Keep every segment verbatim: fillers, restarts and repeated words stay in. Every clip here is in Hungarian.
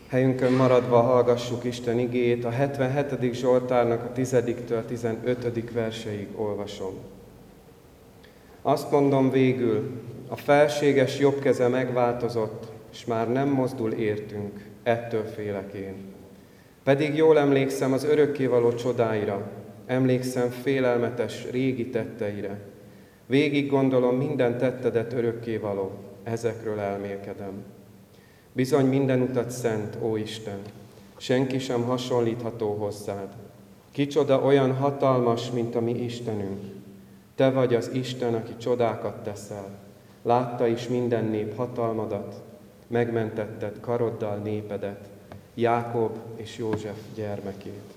Helyünkön maradva hallgassuk Isten igéjét, a hetvenhetedik Zsoltárnak a tizediktől tizenötödik verseig olvasom. Azt mondom végül, a felséges jobb keze megváltozott, és már nem mozdul értünk, ettől félek én. Pedig jól emlékszem az örökkévaló csodáira, emlékszem félelmetes régi tetteire. Végig gondolom minden tettedet örökkévaló, ezekről elmélkedem. Bizony minden utat szent, ó Isten, senki sem hasonlítható hozzád. Kicsoda olyan hatalmas, mint a mi Istenünk. Te vagy az Isten, aki csodákat teszel. Látta is minden nép hatalmadat, megmentetted karoddal népedet, Jákob és József gyermekét.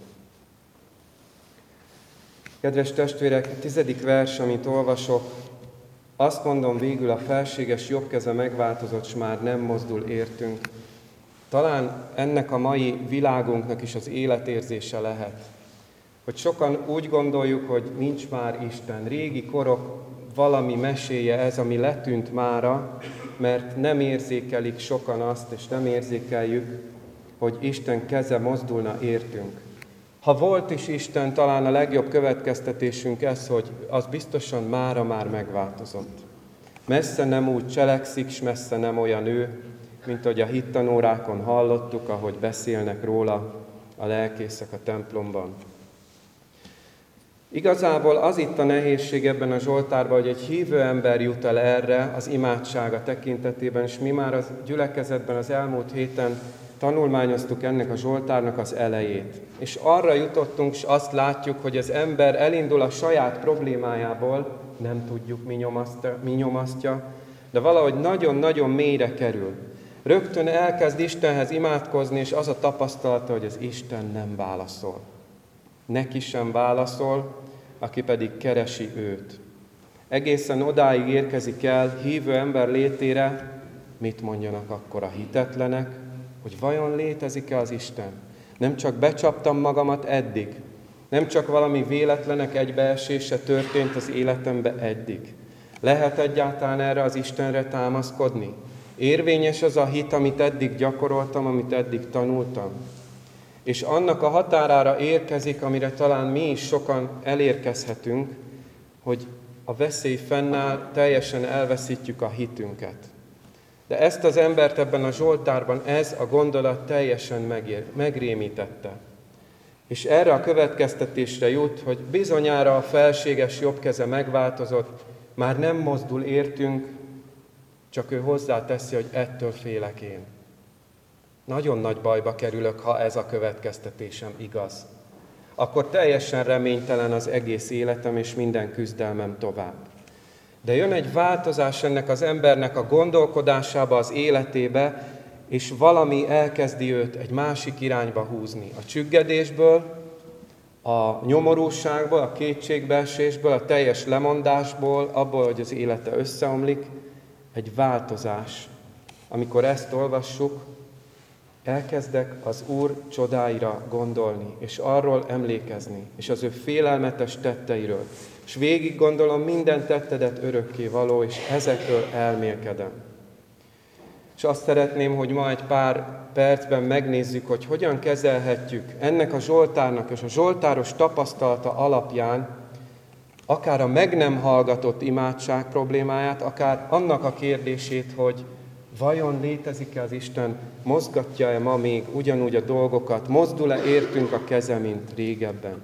Kedves testvérek, a tizedik vers, amit olvasok, azt mondom végül, a felséges jobb keze megváltozott, s már nem mozdul értünk. Talán ennek a mai világunknak is az életérzése lehet, hogy sokan úgy gondoljuk, hogy nincs már Isten. Régi korok valami meséje ez, ami letűnt mára, mert nem érzékelik sokan azt, és nem érzékeljük, hogy Isten keze mozdulna értünk. Ha volt is Isten, talán a legjobb következtetésünk ez, hogy az biztosan mára már megváltozott. Messze nem úgy cselekszik, s messze nem olyan ő, mint ahogy a hittanórákon hallottuk, ahogy beszélnek róla a lelkészek a templomban. Igazából az itt a nehézség ebben a Zsoltárban, hogy egy hívő ember jut el erre az imádsága tekintetében, és mi már a gyülekezetben az elmúlt héten tanulmányoztuk ennek a Zsoltárnak az elejét. És arra jutottunk, és azt látjuk, hogy az ember elindul a saját problémájából, nem tudjuk, mi nyomasztja, mi nyomasztja, de valahogy nagyon-nagyon mélyre kerül. Rögtön elkezd Istenhez imádkozni, és az a tapasztalata, hogy az Isten nem válaszol. Neki sem válaszol, aki pedig keresi őt. Egészen odáig érkezik el hívő ember létére, mit mondjanak akkor a hitetlenek, hogy vajon létezik-e az Isten? Nem csak becsaptam magamat eddig, nem csak valami véletlenek egybeesése történt az életembe eddig. Lehet egyáltalán erre az Istenre támaszkodni? Érvényes az a hit, amit eddig gyakoroltam, amit eddig tanultam? És annak a határára érkezik, amire talán mi is sokan elérkezhetünk, hogy a veszély fennáll, teljesen elveszítjük a hitünket. De ezt az embert ebben a Zsoltárban ez a gondolat teljesen megér, megrémítette. És erre a következtetésre jut, hogy bizonyára a felséges jobb keze megváltozott, már nem mozdul értünk, csak ő hozzáteszi, hogy ettől félek én. Nagyon nagy bajba kerülök, ha ez a következtetésem igaz. Akkor teljesen reménytelen az egész életem és minden küzdelmem tovább. De jön egy változás ennek az embernek a gondolkodásába, az életébe, és valami elkezdi őt egy másik irányba húzni. A csüggedésből, a nyomorúságból, a kétségbeesésből, a teljes lemondásból, abból, hogy az élete összeomlik, egy változás. Amikor ezt olvassuk, elkezdek az Úr csodáira gondolni, és arról emlékezni, és az ő félelmetes tetteiről. És végig gondolom minden tettedet örökké való, és ezekről elmélkedem. És azt szeretném, hogy ma egy pár percben megnézzük, hogy hogyan kezelhetjük ennek a Zsoltárnak és a zsoltáros tapasztalata alapján akár a meg nem hallgatott imádság problémáját, akár annak a kérdését, hogy vajon létezik-e az Isten, mozgatja-e ma még ugyanúgy a dolgokat, mozdul-e értünk a keze, mint régebben.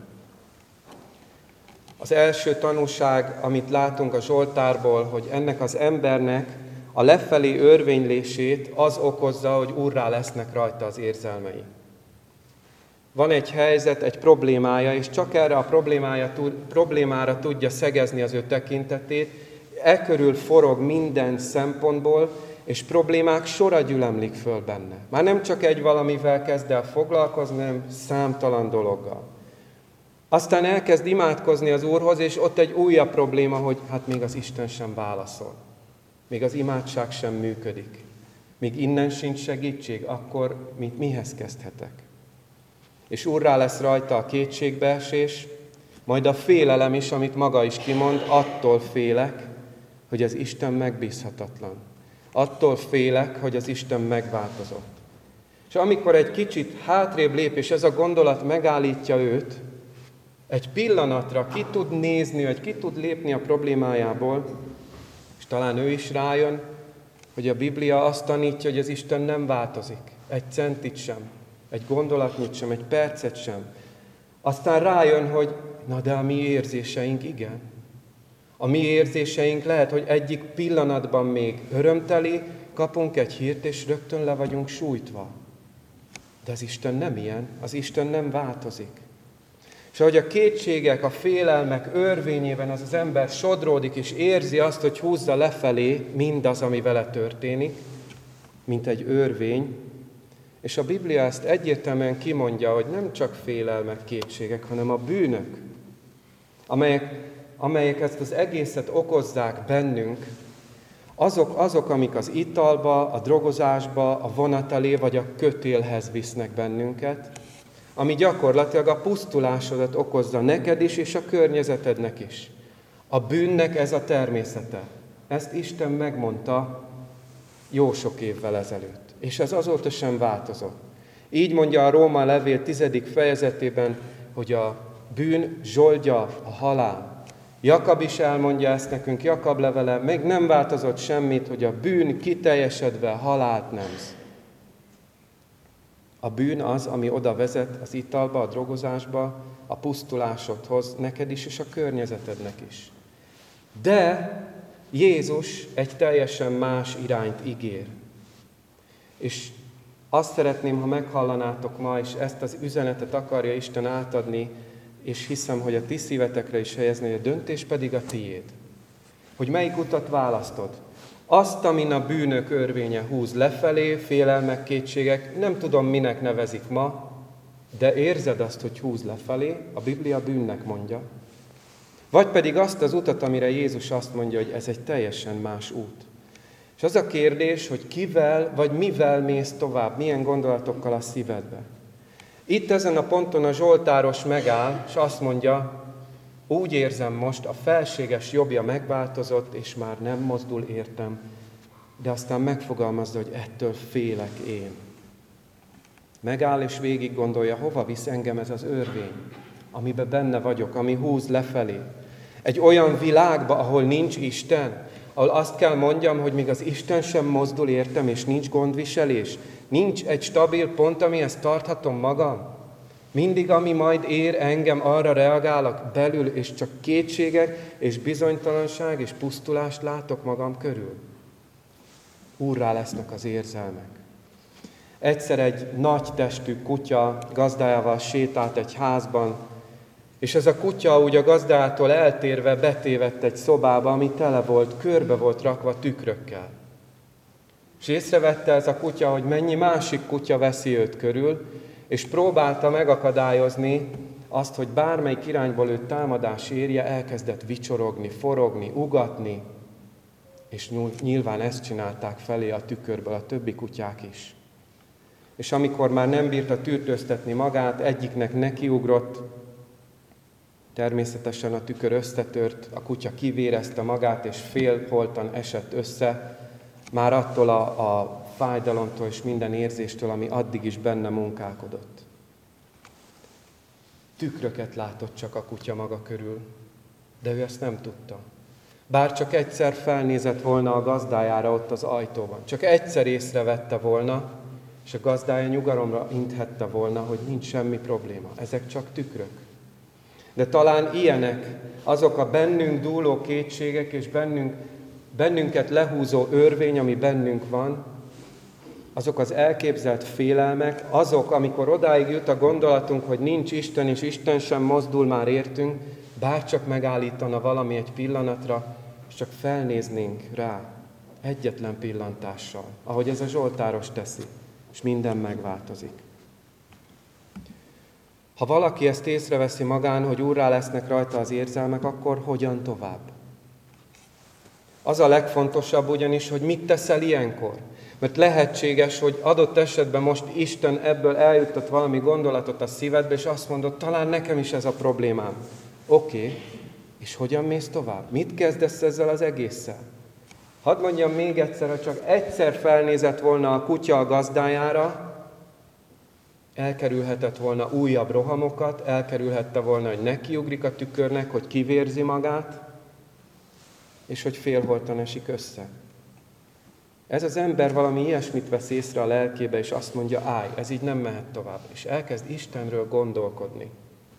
Az első tanúság, amit látunk a Zsoltárból, hogy ennek az embernek a lefelé örvénylését az okozza, hogy úrrá lesznek rajta az érzelmei. Van egy helyzet, egy problémája, és csak erre a problémája, problémára tudja szegezni az ő tekintetét, e körül forog minden szempontból, és problémák sora gyülemlik föl benne. Már nem csak egy valamivel kezd el foglalkozni, hanem számtalan dologgal. Aztán elkezd imádkozni az Úrhoz, és ott egy újabb probléma, hogy hát még az Isten sem válaszol. Még az imádság sem működik. Még innen sincs segítség, akkor mit, mihez kezdhetek? És úrrá lesz rajta a kétségbeesés, majd a félelem is, amit maga is kimond, attól félek, hogy az Isten megbízhatatlan. Attól félek, hogy az Isten megváltozott. És amikor egy kicsit hátrébb lép, és ez a gondolat megállítja őt, egy pillanatra ki tud nézni, vagy ki tud lépni a problémájából, és talán ő is rájön, hogy a Biblia azt tanítja, hogy az Isten nem változik. Egy centit sem, egy gondolatnyit sem, egy percet sem. Aztán rájön, hogy na de a mi érzéseink igen. A mi érzéseink lehet, hogy egyik pillanatban még örömteli, kapunk egy hírt, és rögtön le vagyunk sújtva. De az Isten nem ilyen, az Isten nem változik. És ahogy a kétségek, a félelmek örvényében az az ember sodródik, és érzi azt, hogy húzza lefelé mindaz, ami vele történik, mint egy örvény, és a Biblia ezt egyértelműen kimondja, hogy nem csak félelmek, kétségek, hanem a bűnök, amelyek, amelyek ezt az egészet okozzák bennünk, azok, azok, amik az italba, a drogozásba, a vonat elé vagy a kötélhez visznek bennünket, ami gyakorlatilag a pusztulásodat okozza neked is, és a környezetednek is. A bűnnek ez a természete. Ezt Isten megmondta jó sok évvel ezelőtt. És ez azóta sem változott. Így mondja a Róma levél tizedik fejezetében, hogy a bűn zsoldja a halál. Jakab is elmondja ezt nekünk, Jakab levele, még nem változott semmit, hogy a bűn kiteljesedve halált nemz. A bűn az, ami oda vezet az italba, a drogozásba, a pusztulásodhoz, neked is és a környezetednek is. De Jézus egy teljesen más irányt ígér. És azt szeretném, ha meghallanátok ma, és ezt az üzenetet akarja Isten átadni, és hiszem, hogy a ti szívetekre is helyezni, hogy a döntés pedig a tiéd. Hogy melyik utat választod? Azt, amin a bűnök örvénye húz lefelé, félelmek, kétségek, nem tudom, minek nevezik ma, de érzed azt, hogy húz lefelé, a Biblia bűnnek mondja. Vagy pedig azt az utat, amire Jézus azt mondja, hogy ez egy teljesen más út. És az a kérdés, hogy kivel vagy mivel mész tovább, milyen gondolatokkal a szívedbe. Itt ezen a ponton a zsoltáros megáll, és azt mondja, úgy érzem most, a felséges jobbja megváltozott, és már nem mozdul értem, de aztán megfogalmazza, hogy ettől félek én. Megáll és végig gondolja, hova visz engem ez az örvény, amiben benne vagyok, ami húz lefelé. Egy olyan világba, ahol nincs Isten, ahol azt kell mondjam, hogy még az Isten sem mozdul értem, és nincs gondviselés, nincs egy stabil pont, amihez tarthatom magam. Mindig, ami majd ér engem, arra reagálok belül, és csak kétségek, és bizonytalanság, és pusztulást látok magam körül. Úrrá lesznek az érzelmek. Egyszer egy nagy testű kutya gazdájával sétált egy házban, és ez a kutya úgy a gazdától eltérve betévedt egy szobába, ami tele volt, körbe volt rakva tükrökkel. És észrevette ez a kutya, hogy mennyi másik kutya veszi őt körül, és próbálta megakadályozni azt, hogy bármelyik irányból őt támadás érje, elkezdett vicsorogni, forogni, ugatni, és nyilván ezt csinálták felé a tükörből a többi kutyák is. És amikor már nem bírta tűrtőztetni magát, egyiknek nekiugrott, természetesen a tükör összetört, a kutya kivérezte magát, és félholtan esett össze, már attól a, a fájdalomtól és minden érzéstől, ami addig is benne munkálkodott. Tükröket látott csak a kutya maga körül, de ő ezt nem tudta. Bár csak egyszer felnézett volna a gazdájára ott az ajtóban, csak egyszer észrevette volna, és a gazdája nyugalomra inthette volna, hogy nincs semmi probléma. Ezek csak tükrök. De talán ilyenek azok a bennünk dúló kétségek, és bennünk, bennünket lehúzó örvény, ami bennünk van, azok az elképzelt félelmek, azok, amikor odáig jut a gondolatunk, hogy nincs Isten, és Isten sem mozdul már értünk, bárcsak megállítana valami egy pillanatra, és csak felnéznénk rá egyetlen pillantással, ahogy ez a zsoltáros teszi, és minden megváltozik. Ha valaki ezt észreveszi magán, hogy úrrá lesznek rajta az érzelmek, akkor hogyan tovább? Az a legfontosabb ugyanis, hogy mit teszel ilyenkor. Mert lehetséges, hogy adott esetben most Isten ebből eljuttat valami gondolatot a szívedbe, és azt mondod, talán nekem is ez a problémám. Oké, okay. És hogyan mész tovább? Mit kezdesz ezzel az egésszel? Hadd mondjam még egyszer, ha csak egyszer felnézett volna a kutya a gazdájára, elkerülhetett volna újabb rohamokat, elkerülhette volna, hogy nekiugrik a tükörnek, hogy kivérzi magát, és hogy félholtan esik össze. Ez az ember valami ilyesmit vesz észre a lelkébe, és azt mondja, állj, ez így nem mehet tovább. És elkezd Istenről gondolkodni.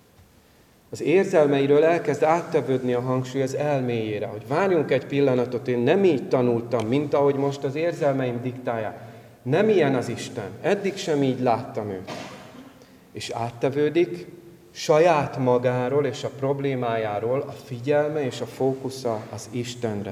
Az érzelmeiről elkezd áttevődni a hangsúly az elméjére, hogy várjunk egy pillanatot, én nem így tanultam, mint ahogy most az érzelmeim diktálják. Nem ilyen az Isten, eddig sem így láttam őt. És áttevődik saját magáról és a problémájáról a figyelme és a fókusza az Istenre.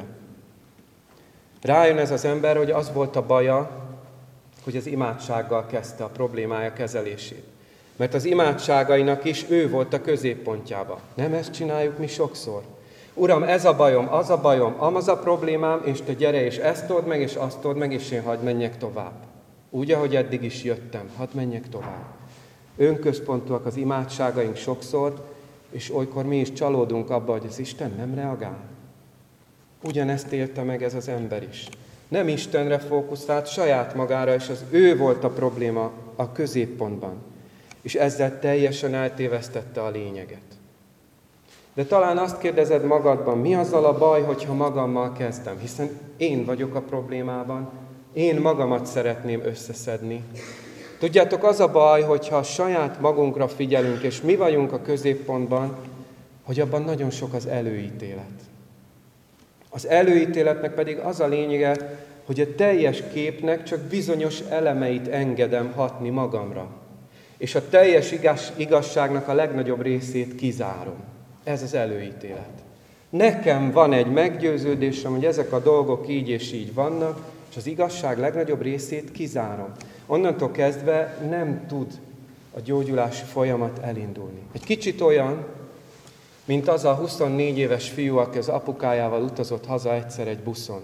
Rájön ez az ember, hogy az volt a baja, hogy az imádsággal kezdte a problémája kezelését. Mert az imádságainak is ő volt a középpontjába. Nem ezt csináljuk mi sokszor? Uram, ez a bajom, az a bajom, amaz a problémám, és te gyere, és ezt old meg, és azt old meg, és én hadd menjek tovább. Úgy, ahogy eddig is jöttem, hadd menjek tovább. Önközpontúak az imádságaink sokszor, és olykor mi is csalódunk abba, hogy az Isten nem reagál. Ugyanezt élte meg ez az ember is. Nem Istenre fókuszált, saját magára, és az ő volt a probléma a középpontban. És ezzel teljesen eltévesztette a lényeget. De talán azt kérdezed magadban, mi azzal a baj, hogyha magammal kezdem? Hiszen én vagyok a problémában, én magamat szeretném összeszedni. Tudjátok, az a baj, hogyha saját magunkra figyelünk, és mi vagyunk a középpontban, hogy abban nagyon sok az előítélet. Az előítéletnek pedig az a lényege, hogy a teljes képnek csak bizonyos elemeit engedem hatni magamra. És a teljes igaz, igazságnak a legnagyobb részét kizárom. Ez az előítélet. Nekem van egy meggyőződésem, hogy ezek a dolgok így és így vannak, és az igazság legnagyobb részét kizárom. Onnantól kezdve nem tud a gyógyulási folyamat elindulni. Egy kicsit olyan, mint az a huszonnégy éves fiú, aki az apukájával utazott haza egyszer egy buszon.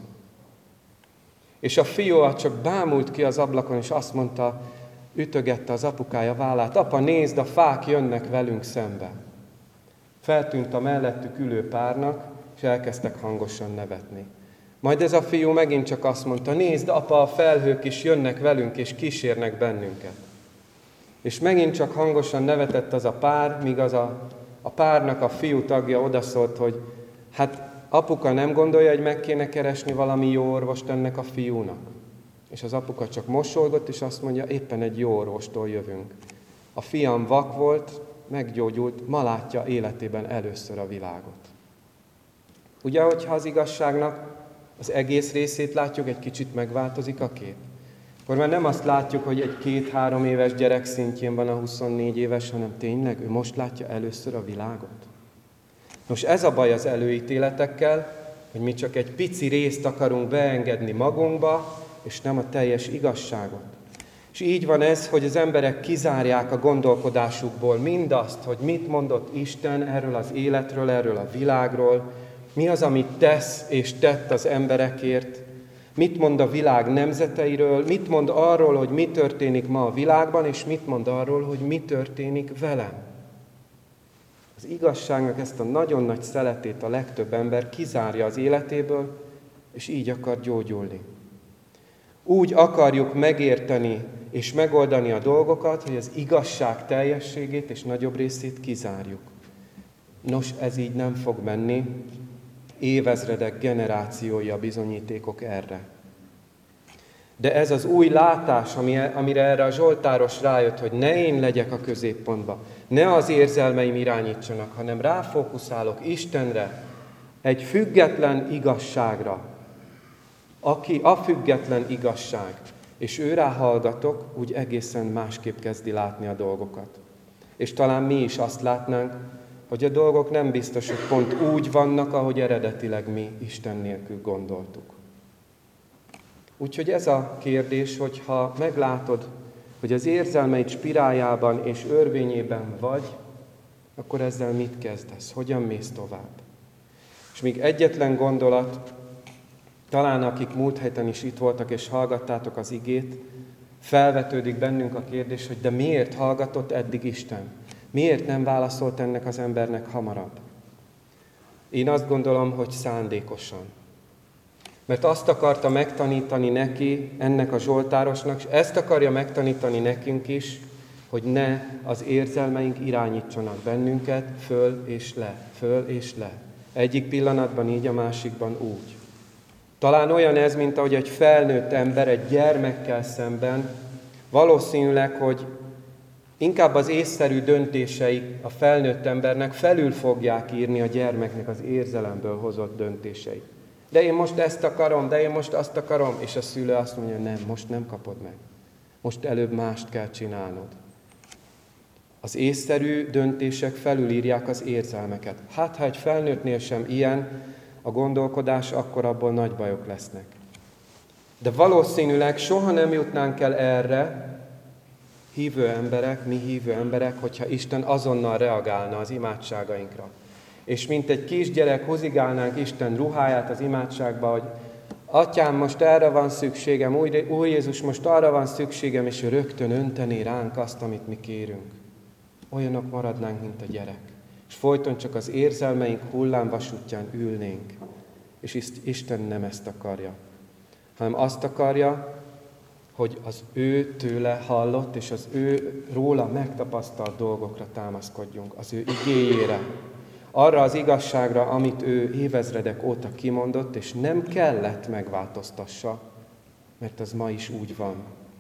És a fiú csak bámult ki az ablakon, és azt mondta, ütögette az apukája vállát, apa, nézd, a fák jönnek velünk szembe. Feltűnt a mellettük ülő párnak, és elkezdtek hangosan nevetni. Majd ez a fiú megint csak azt mondta, nézd, apa, a felhők is jönnek velünk, és kísérnek bennünket. És megint csak hangosan nevetett az a pár, míg az a, a párnak a fiú tagja odaszólt, hogy hát apuka nem gondolja, hogy meg kéne keresni valami jó orvost ennek a fiúnak. És az apuka csak mosolygott, és azt mondja, éppen egy jó orvostól jövünk. A fiam vak volt, meggyógyult, ma látja életében először a világot. Ugye, hogyha az igazságnak az egész részét látjuk, egy kicsit megváltozik a kép. Akkor már nem azt látjuk, hogy egy két-három éves gyerek szintjén van a huszonnégy éves, hanem tényleg ő most látja először a világot. Nos, ez a baj az előítéletekkel, hogy mi csak egy pici részt akarunk beengedni magunkba, és nem a teljes igazságot. És így van ez, hogy az emberek kizárják a gondolkodásukból mindazt, hogy mit mondott Isten erről az életről, erről a világról, mi az, amit tesz és tett az emberekért, mit mond a világ nemzeteiről, mit mond arról, hogy mi történik ma a világban, és mit mond arról, hogy mi történik velem. Az igazságnak ezt a nagyon nagy szeletét a legtöbb ember kizárja az életéből, és így akar gyógyulni. Úgy akarjuk megérteni és megoldani a dolgokat, hogy az igazság teljességét és nagyobb részét kizárjuk. Nos, ez így nem fog menni. Évezredek, generációi a bizonyítékok erre. De ez az új látás, amire erre a zsoltáros rájött, hogy ne én legyek a középpontban, ne az érzelmeim irányítsanak, hanem ráfókuszálok Istenre, egy független igazságra, aki a független igazság, és őrá hallgatok, úgy egészen másképp kezdi látni a dolgokat. És talán mi is azt látnánk, hogy a dolgok nem biztos, hogy pont úgy vannak, ahogy eredetileg mi Isten nélkül gondoltuk. Úgyhogy ez a kérdés, hogyha meglátod, hogy az érzelmeid spiráljában és örvényében vagy, akkor ezzel mit kezdesz? Hogyan mész tovább? És még egyetlen gondolat, talán akik múlt héten is itt voltak és hallgattátok az igét, felvetődik bennünk a kérdés, hogy de miért hallgatott eddig Isten? Miért nem válaszolt ennek az embernek hamarabb? Én azt gondolom, hogy szándékosan. Mert azt akarta megtanítani neki, ennek a zsoltárosnak, és ezt akarja megtanítani nekünk is, hogy ne az érzelmeink irányítsanak bennünket föl és le, föl és le. Egyik pillanatban így, a másikban úgy. Talán olyan ez, mint ahogy egy felnőtt ember egy gyermekkel szemben, valószínűleg, hogy inkább az észszerű döntései a felnőtt embernek felül fogják írni a gyermeknek az érzelemből hozott döntéseit. De én most ezt akarom, de én most azt akarom, és a szülő azt mondja, nem, most nem kapod meg. Most előbb mást kell csinálnod. Az észszerű döntések felülírják az érzelmeket. Hát, ha egy felnőttnél sem ilyen a gondolkodás, akkor abból nagy bajok lesznek. De valószínűleg soha nem jutnánk el erre, hívő emberek, mi hívő emberek, hogyha Isten azonnal reagálna az imádságainkra. És mint egy kisgyerek húzigálnánk Isten ruháját az imádságba, hogy Atyám, most erre van szükségem, Úr Jézus, most arra van szükségem, és ő rögtön öntené ránk azt, amit mi kérünk. Olyanok maradnánk, mint a gyerek. És folyton csak az érzelmeink hullámvasútján ülnénk. És Isten nem ezt akarja, hanem azt akarja, hogy az ő tőle hallott, és az ő róla megtapasztalt dolgokra támaszkodjunk, az ő igéjére, arra az igazságra, amit ő évezredek óta kimondott, és nem kellett megváltoztassa, mert az ma is úgy van.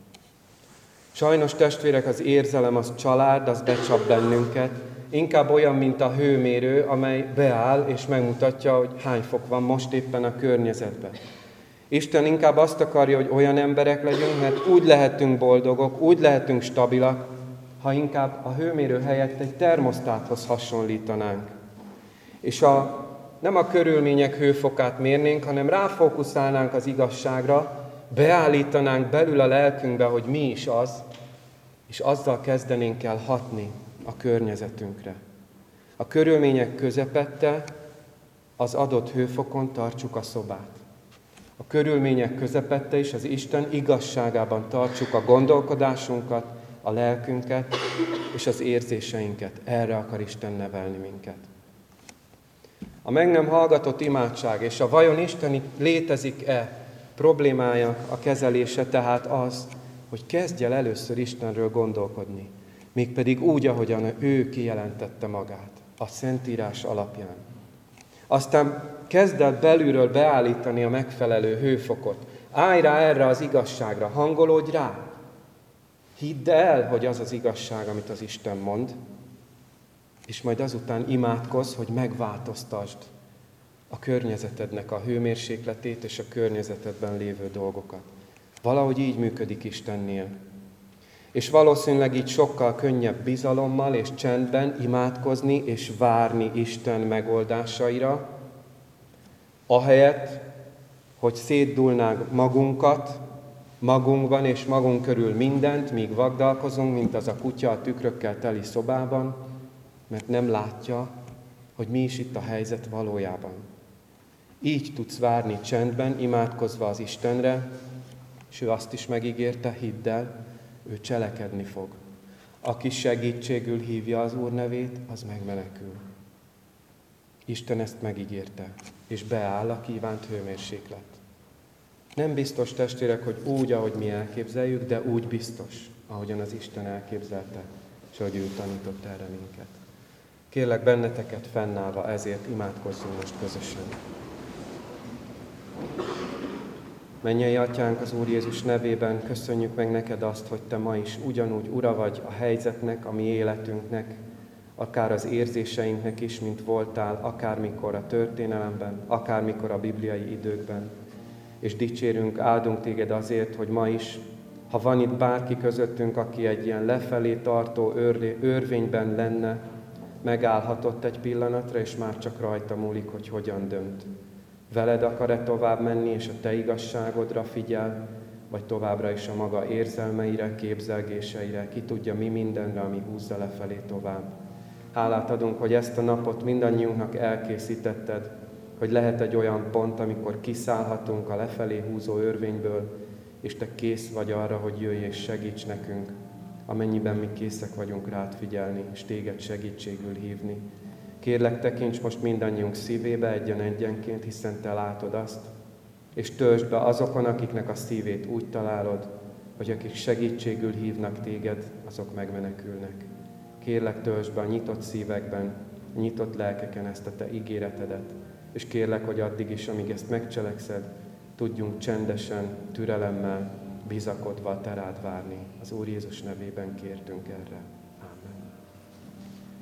Sajnos, testvérek, az érzelem, az család, az becsap bennünket, inkább olyan, mint a hőmérő, amely beáll és megmutatja, hogy hány fok van most éppen a környezetben. Isten inkább azt akarja, hogy olyan emberek legyünk, mert úgy lehetünk boldogok, úgy lehetünk stabilak, ha inkább a hőmérő helyett egy termosztáthoz hasonlítanánk. És a, nem a körülmények hőfokát mérnénk, hanem ráfókuszálnánk az igazságra, beállítanánk belül a lelkünkbe, hogy mi is az, és azzal kezdenénk el hatni a környezetünkre. A körülmények közepette az adott hőfokon tartsuk a szobát. A körülmények közepette is az Isten igazságában tartsuk a gondolkodásunkat, a lelkünket és az érzéseinket. Erre akar Isten nevelni minket. A meg nem hallgatott imádság és a vajon Isten létezik-e problémája a kezelése tehát az, hogy kezdj el először Istenről gondolkodni, mégpedig úgy, ahogyan ő kijelentette magát, a Szentírás alapján. Aztán kezd el belülről beállítani a megfelelő hőfokot. Állj rá erre az igazságra, hangolódj rá. Hidd el, hogy az az igazság, amit az Isten mond, és majd azután imádkozz, hogy megváltoztasd a környezetednek a hőmérsékletét és a környezetedben lévő dolgokat. Valahogy így működik Istennél. És valószínűleg így sokkal könnyebb bizalommal és csendben imádkozni és várni Isten megoldásaira, ahelyett, hogy szétdulnánk magunkat, magunkban és magunk körül mindent, míg vagdalkozunk, mint az a kutya a tükrökkel teli szobában, mert nem látja, hogy mi is itt a helyzet valójában. Így tudsz várni csendben, imádkozva az Istenre, és ő azt is megígérte, hidd el, ő cselekedni fog. Aki segítségül hívja az Úr nevét, az megmenekül. Isten ezt megígérte, és beáll a kívánt hőmérséklet. Nem biztos, testvérek, hogy úgy, ahogy mi elképzeljük, de úgy biztos, ahogyan az Isten elképzelte, és ahogy ő tanított erre minket. Kérlek benneteket fennállva ezért imádkozzunk most közösen. Mennyei Atyánk, az Úr Jézus nevében köszönjük meg neked azt, hogy te ma is ugyanúgy ura vagy a helyzetnek, a mi életünknek, akár az érzéseinknek is, mint voltál, akármikor a történelemben, akármikor a bibliai időkben. És dicsérünk, áldunk téged azért, hogy ma is, ha van itt bárki közöttünk, aki egy ilyen lefelé tartó örvényben lenne, megállhatott egy pillanatra, és már csak rajta múlik, hogy hogyan dönt. Veled akar-e tovább menni, és a te igazságodra figyel, vagy továbbra is a maga érzelmeire, képzelgéseire, ki tudja mi mindenre, ami húzza lefelé tovább. Hálát adunk, hogy ezt a napot mindannyiunknak elkészítetted, hogy lehet egy olyan pont, amikor kiszállhatunk a lefelé húzó örvényből, és te kész vagy arra, hogy jöjj és segíts nekünk, amennyiben mi készek vagyunk rád figyelni, és téged segítségül hívni. Kérlek, tekints most mindannyiunk szívébe egyen-egyenként, hiszen te látod azt, és töltsd be azokon, akiknek a szívét úgy találod, hogy akik segítségül hívnak téged, azok megmenekülnek. Kérlek, töltsd be a nyitott szívekben, a nyitott lelkeken ezt a te ígéretedet, és kérlek, hogy addig is, amíg ezt megcselekszed, tudjunk csendesen, türelemmel, bizakodva te rád várni. Az Úr Jézus nevében kértünk erre.